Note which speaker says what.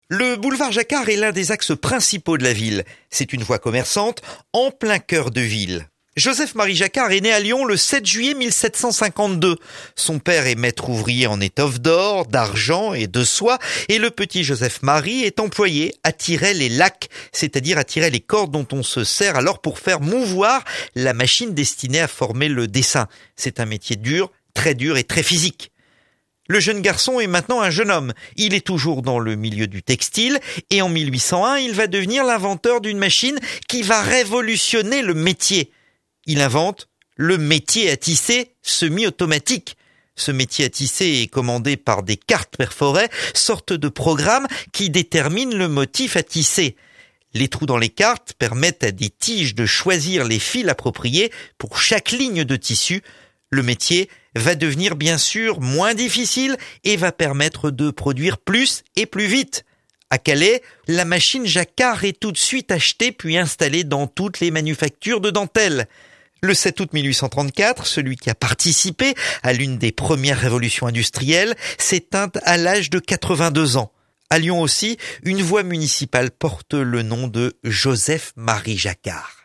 Speaker 1: Le boulevard Jacquard est l'un des axes principaux de la ville. C'est une voie commerçante en plein cœur de ville. Joseph-Marie Jacquard est né à Lyon le 7 juillet 1752. Son père est maître ouvrier en étoffe d'or, d'argent et de soie, et le petit Joseph-Marie est employé à tirer les lacs, c'est-à-dire à tirer les cordes dont on se sert alors pour faire mouvoir la machine destinée à former le dessin. C'est un métier dur et très physique. Le jeune garçon est maintenant un jeune homme. Il est toujours dans le milieu du textile et en 1801, il va devenir l'inventeur d'une machine qui va révolutionner le métier. Il invente le métier à tisser semi-automatique. Ce métier à tisser est commandé par des cartes perforées, sorte de programme qui détermine le motif à tisser. Les trous dans les cartes permettent à des tiges de choisir les fils appropriés pour chaque ligne de tissu. Le métier va devenir bien sûr moins difficile et va permettre de produire plus et plus vite. À Calais, la machine Jacquard est tout de suite achetée puis installée dans toutes les manufactures de dentelle. Le 7 août 1834, celui qui a participé à l'une des premières révolutions industrielles s'éteint à l'âge de 82 ans. À Lyon aussi, une voie municipale porte le nom de Joseph-Marie Jacquard.